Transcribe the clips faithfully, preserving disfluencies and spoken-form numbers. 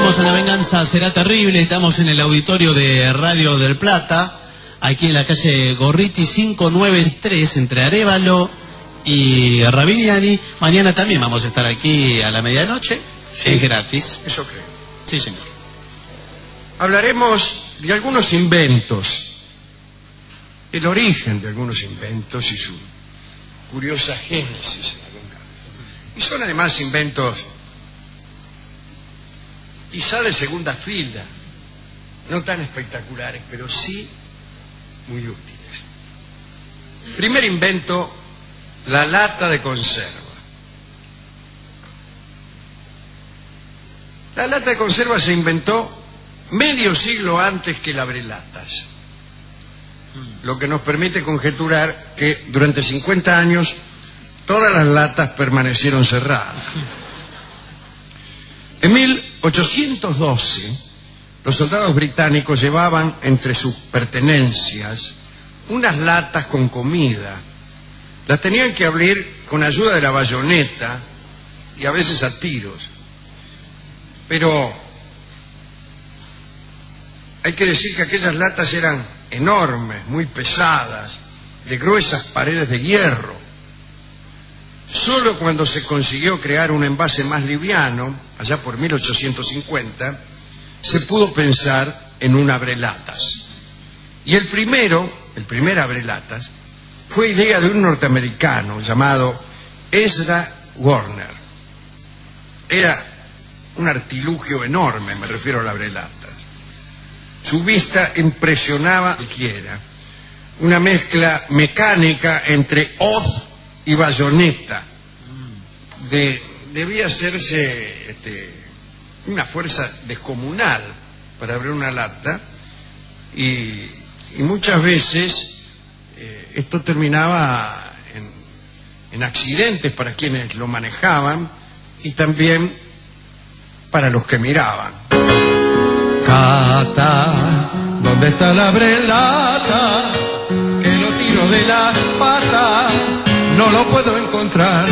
Estamos en La Venganza Será Terrible, estamos en el auditorio de Radio del Plata, aquí en la calle Gorriti cinco nueve tres, entre Arévalo y Ravigliani. Mañana también vamos a estar aquí a la medianoche, sí, es gratis. Eso creo. Sí, señor. Hablaremos de algunos inventos, el origen de algunos inventos y su curiosa génesis en algún caso. Y son además inventos quizá de segunda fila, no tan espectaculares, pero sí muy útiles. Primer invento, la lata de conserva. La lata de conserva se inventó medio siglo antes que el abrelatas, lo que nos permite conjeturar que durante cincuenta años todas las latas permanecieron cerradas. En mil ochocientos doce, los soldados británicos llevaban entre sus pertenencias unas latas con comida. Las tenían que abrir con ayuda de la bayoneta y a veces a tiros. Pero hay que decir que aquellas latas eran enormes, muy pesadas, de gruesas paredes de hierro. Solo cuando se consiguió crear un envase más liviano, allá por mil ochocientos cincuenta, se pudo pensar en un abrelatas. Y el primero, el primer abrelatas, fue idea de un norteamericano llamado Ezra Warner. Era un artilugio enorme, me refiero al abrelatas. Su vista impresionaba a cualquiera. Una mezcla mecánica entre hoz y bayoneta. De, debía hacerse este, una fuerza descomunal para abrir una lata y, y muchas veces eh, esto terminaba en, en accidentes para quienes lo manejaban y también para los que miraban. Cata, ¿dónde está la abrelata? Que lo tiro de las patas, no lo puedo encontrar.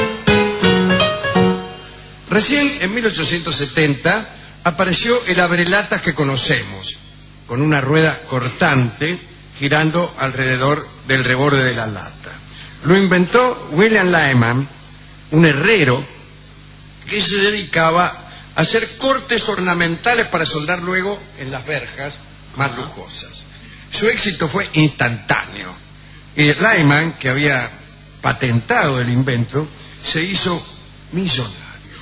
Recién en mil ochocientos setenta apareció el abrelatas que conocemos, con una rueda cortante girando alrededor del reborde de la lata. Lo inventó William Lyman, un herrero que se dedicaba a hacer cortes ornamentales para soldar luego en las verjas más lujosas. Su éxito fue instantáneo. Y Lyman, que había patentado el invento, se hizo millonario.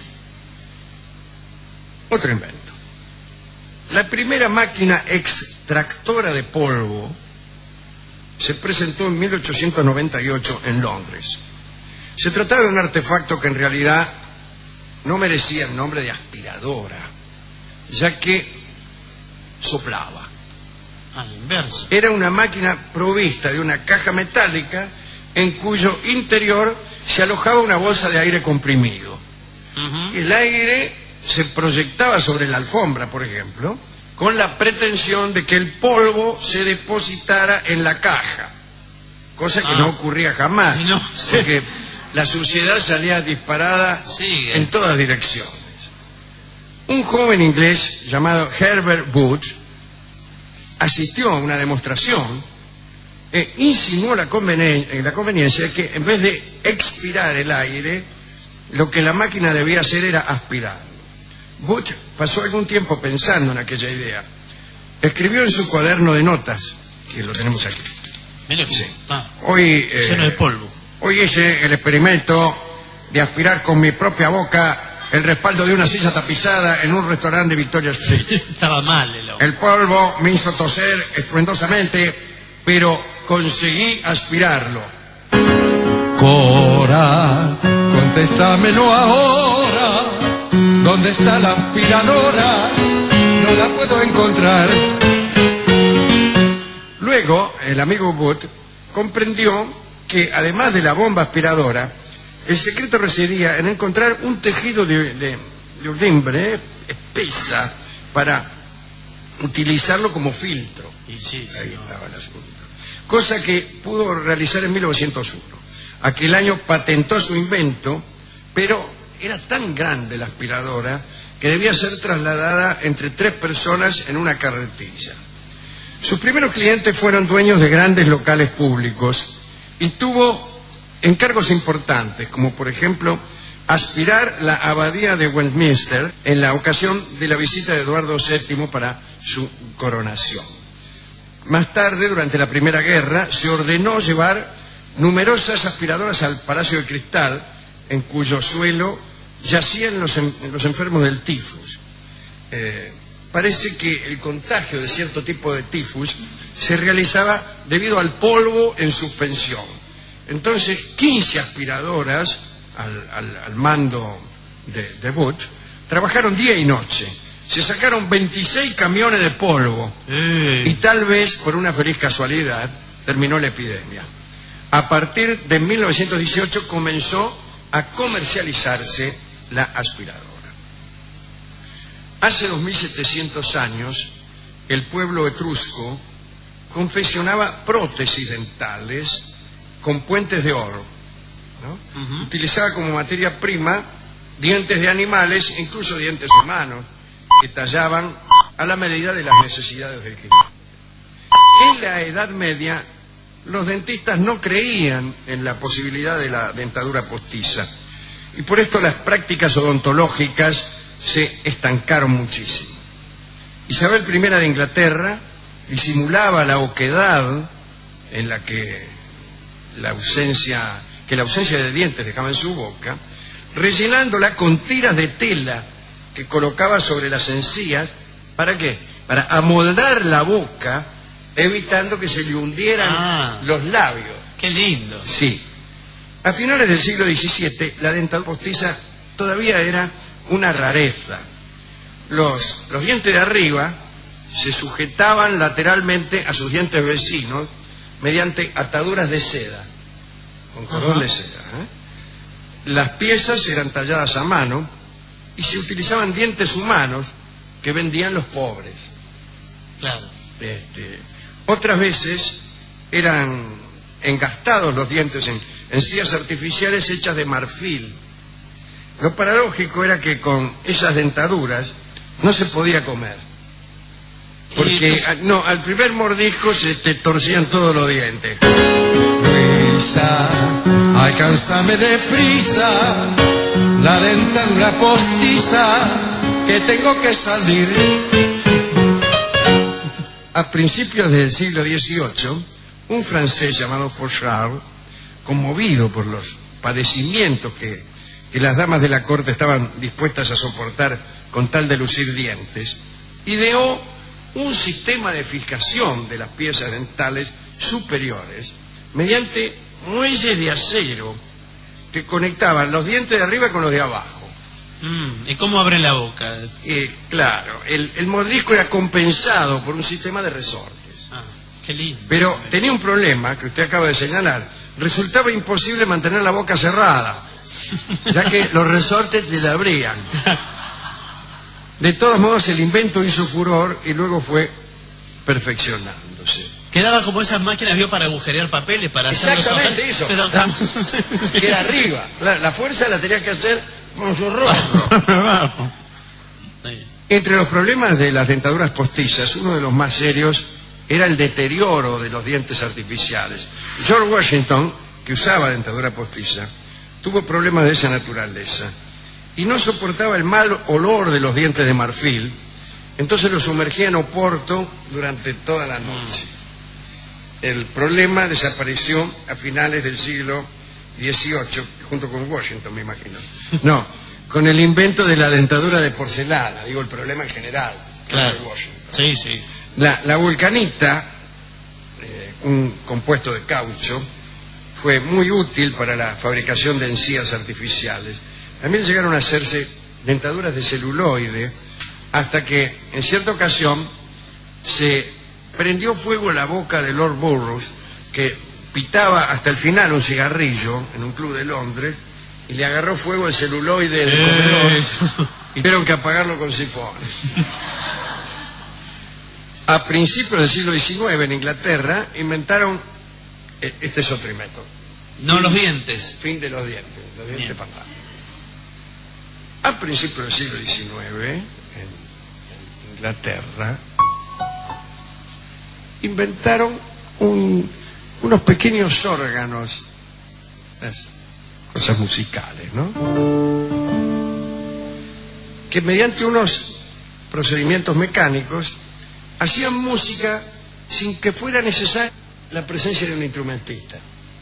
Otro invento. La primera máquina extractora de polvo se presentó en mil ochocientos noventa y ocho en Londres. Se trataba de un artefacto que en realidad no merecía el nombre de aspiradora, ya que soplaba. Al inverso. Era una máquina provista de una caja metálica en cuyo interior se alojaba una bolsa de aire comprimido. Uh-huh. El aire se proyectaba sobre la alfombra, por ejemplo, con la pretensión de que el polvo se depositara en la caja, cosa que ah. no ocurría jamás, no, sí. porque la suciedad salía disparada Sigue. en todas direcciones. Un joven inglés llamado Herbert Booth asistió a una demostración e insinuó la, conveni- la conveniencia de que en vez de expirar el aire, lo que la máquina debía hacer era aspirar. Booth pasó algún tiempo pensando en aquella idea. Escribió en su cuaderno de notas, que lo tenemos aquí. Mira que sí. ah, hoy, eh, lleno de polvo. Hoy hice el experimento de aspirar con mi propia boca el respaldo de una silla tapizada en un restaurante de Victoria Street. Estaba mal el hombre. El polvo me hizo toser estruendosamente, pero conseguí aspirarlo. Cora, contéstamelo ahora. ¿Dónde está la aspiradora? No la puedo encontrar. Luego, el amigo Booth comprendió que, además de la bomba aspiradora, el secreto residía en encontrar un tejido de, de, de urdimbre espesa para utilizarlo como filtro. Y sí, sí, Ahí no. estaba el asunto. Cosa que pudo realizar en mil novecientos uno. Aquel año patentó su invento, pero era tan grande la aspiradora que debía ser trasladada entre tres personas en una carretilla. Sus primeros clientes fueron dueños de grandes locales públicos y tuvo encargos importantes, como por ejemplo aspirar la abadía de Westminster en la ocasión de la visita de Eduardo séptimo para su coronación. Más tarde, durante la Primera Guerra, se ordenó llevar numerosas aspiradoras al Palacio de Cristal, en cuyo suelo yacían los, en, los enfermos del tifus. Eh, parece que el contagio de cierto tipo de tifus se realizaba debido al polvo en suspensión. Entonces, quince aspiradoras al, al, al mando de, de Butch trabajaron día y noche. Se sacaron veintiséis camiones de polvo eh. y tal vez, por una feliz casualidad, terminó la epidemia. A partir de mil novecientos dieciocho comenzó a comercializarse la aspiradora. Hace dos mil setecientos años, el pueblo etrusco confeccionaba prótesis dentales con puentes de oro, ¿no? Uh-huh. Utilizaba como materia prima dientes de animales, incluso dientes humanos, que tallaban a la medida de las necesidades del cliente. En la Edad Media, los dentistas no creían en la posibilidad de la dentadura postiza y por esto las prácticas odontológicas se estancaron muchísimo. Isabel primera de Inglaterra disimulaba la oquedad en la que la ausencia, que la ausencia de dientes dejaba en su boca, rellenándola con tiras de tela que colocaba sobre las encías. ¿Para qué? Para amoldar la boca, evitando que se le hundieran ah, los labios. ¡Qué lindo! Sí. A finales del siglo diecisiete, la dentadura postiza todavía era una rareza. Los, los dientes de arriba se sujetaban lateralmente a sus dientes vecinos mediante ataduras de seda, con cordón de seda, ¿eh? Las piezas eran talladas a mano y se utilizaban dientes humanos que vendían los pobres. Claro. Este, otras veces eran engastados los dientes en encías artificiales hechas de marfil. Lo paradójico era que con esas dentaduras no se podía comer, porque no, al primer mordisco se te torcían todos los dientes. Luisa, alcánzame deprisa, la dentadura postiza, que tengo que salir. A principios del siglo dieciocho, un francés llamado Fauchard, conmovido por los padecimientos que, que las damas de la corte estaban dispuestas a soportar con tal de lucir dientes, ideó un sistema de fijación de las piezas dentales superiores mediante muelles de acero que conectaban los dientes de arriba con los de abajo. Mm, ¿y cómo abren la boca? Eh, claro, el, el mordisco era compensado por un sistema de resortes. Ah, qué lindo. Pero tenía un problema que usted acaba de señalar. Resultaba imposible mantener la boca cerrada, ya que los resortes te la abrían. De todos modos, el invento hizo furor y luego fue perfeccionándose. Quedaba como esas máquinas, vio, para agujerear papeles, para hacer los exactamente eso. Pero... Queda arriba. La, la fuerza la tenía que hacer con su rostro. Entre los problemas de las dentaduras postizas, uno de los más serios era el deterioro de los dientes artificiales. George Washington, que usaba dentadura postiza, tuvo problemas de esa naturaleza y no soportaba el mal olor de los dientes de marfil, entonces los sumergía en Oporto durante toda la noche. El problema desapareció a finales del siglo dieciocho, junto con Washington, me imagino. No, con el invento de la dentadura de porcelana, digo, el problema en general. Claro. De Washington. Sí, sí. La, la vulcanita, eh, un compuesto de caucho, fue muy útil para la fabricación de encías artificiales. También llegaron a hacerse dentaduras de celuloide, hasta que en cierta ocasión se prendió fuego en la boca de Lord Burroughs, que pitaba hasta el final un cigarrillo en un club de Londres, y le agarró fuego el celuloide del comedor y tuvieron que apagarlo con sifones. A principios del siglo diecinueve, en Inglaterra, inventaron, este es otro invento. No fin, los dientes. Fin de los dientes, los dientes fantasmas. A principios del siglo diecinueve, en Inglaterra, inventaron un, unos pequeños órganos, las cosas musicales, ¿no? Que mediante unos procedimientos mecánicos hacían música sin que fuera necesaria la presencia de un instrumentista.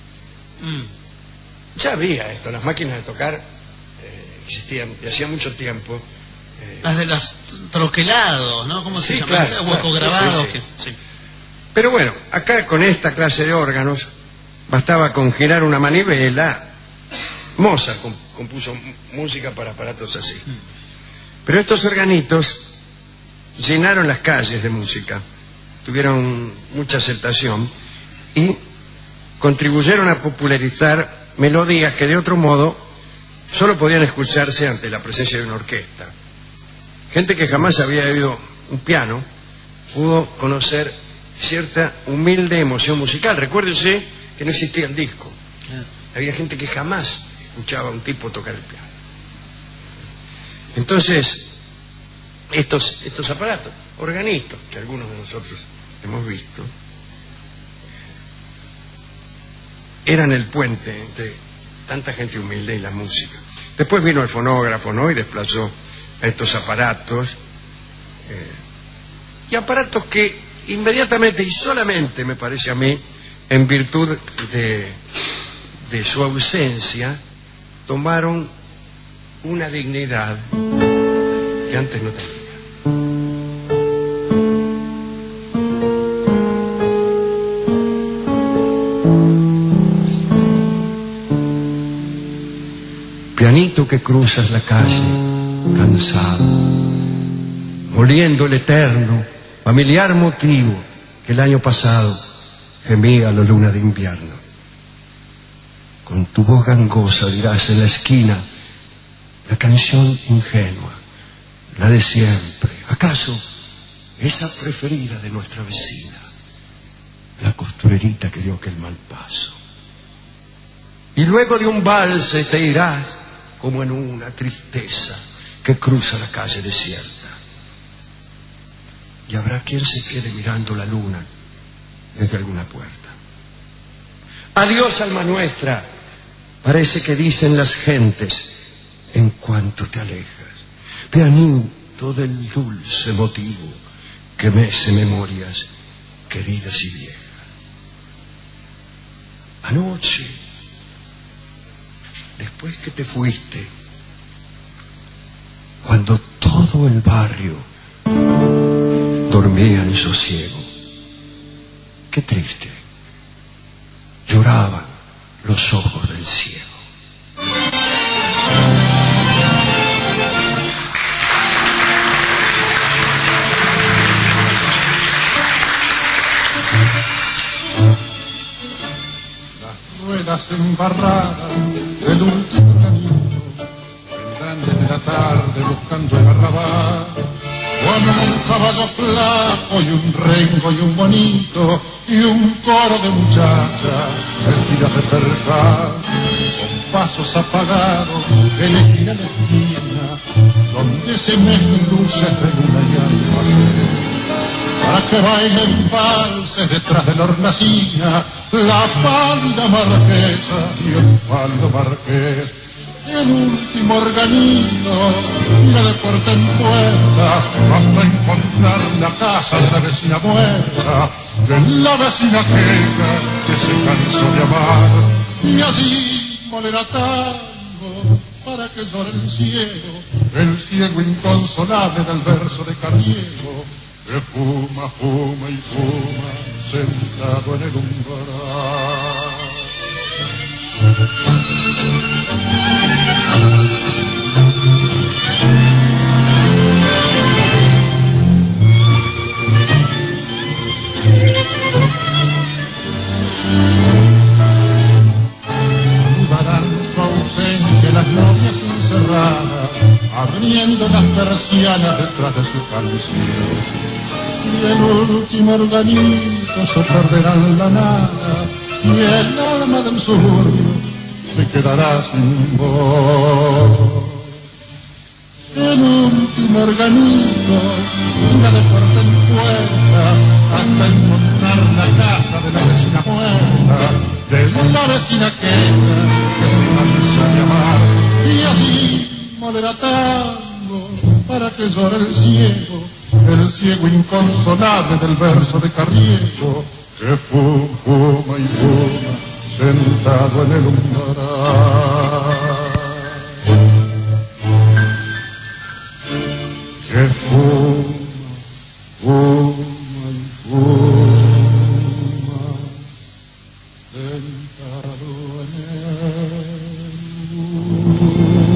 Mm. Ya había esto, las máquinas de tocar eh, existían de hacía mucho tiempo. Eh, las de los troquelados, ¿no? ¿Cómo se sí, llama? Claro, Hueco claro, grabado. sí, sí. Que, sí. Pero bueno, acá con esta clase de órganos bastaba con girar una manivela. Mozart compuso música para aparatos así. Mm. Pero estos organitos llenaron las calles de música, tuvieron mucha aceptación y contribuyeron a popularizar melodías que de otro modo solo podían escucharse ante la presencia de una orquesta. Gente que jamás había oído un piano pudo conocer cierta humilde emoción musical. Recuérdense que no existía el disco. Había gente que jamás escuchaba a un tipo tocar el piano. Entonces, estos, estos aparatos, organitos, que algunos de nosotros hemos visto, eran el puente entre tanta gente humilde y la música. Después vino el fonógrafo, ¿no? Y desplazó a estos aparatos. Eh, y aparatos que inmediatamente y solamente, me parece a mí, en virtud de, de su ausencia, tomaron una dignidad que antes no tenía. Pianito que cruzas la calle, cansado, oliendo el eterno, familiar motivo que el año pasado gemía la luna de invierno. Con tu voz gangosa dirás en la esquina la canción ingenua, la de siempre, acaso esa preferida de nuestra vecina, la costurerita que dio aquel mal paso. Y luego de un valse te irás como en una tristeza que cruza la calle desierta. Y habrá quien se quede mirando la luna desde alguna puerta. Adiós, alma nuestra, parece que dicen las gentes en cuanto te alejas. Pianito del dulce motivo que mece memorias queridas y viejas. Anoche, después que te fuiste, cuando todo el barrio dormía en sosiego, qué triste, lloraban los ojos del ciego. Las ruedas embarradas del último camino vendrán desde la tarde buscando el arrabal. Cuando un caballo flaco y un rengo y un bonito y un coro de muchachas vestidas de percal, con pasos apagados en esquina en esquina, donde se mezclan luces de luna y almacén, para que bailen valses detrás de la hornacina, la pálida marquesa y el pálido marqués. El último organino le de puerta en puerta hasta encontrar la casa de la vecina muerta, de la vecina queja que se cansó de amar, y allí molerá tango para que llore el ciego, el ciego inconsolable del verso de Carriego, que fuma, fuma y fuma sentado en el umbral. Saludarán su ausencia las novias encerradas, abriendo las persianas detrás de su canción. Y el último organito se perderá en la nada, y el alma del suburbio se quedará sin voz. el último organito, una de puerta en puerta, hasta encontrar la casa de la vecina muerta, de la vecina aquella que se cansa de amar, y así molerá tango para que llore el ciego, el ciego inconsolable del verso de Carriego, que fuma, fuma y fuma, sentado en el umbral. Que fuma, fuma y fuma, sentado en el umbral.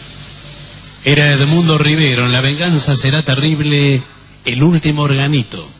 Era Edmundo Rivero, en La venganza será terrible, el último organito.